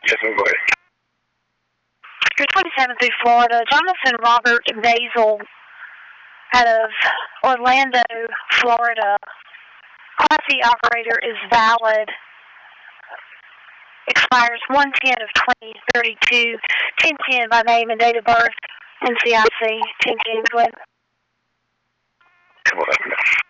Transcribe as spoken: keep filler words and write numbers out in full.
Yes, ma'am, go ahead. three twenty-seven through Florida. Jonathan Robert Basil out of Orlando, Florida. Class C operator is valid. Expires one ten of twenty thirty-two. ten ten by name and date of birth. N C I C. ten ten, go ahead. Come on up now.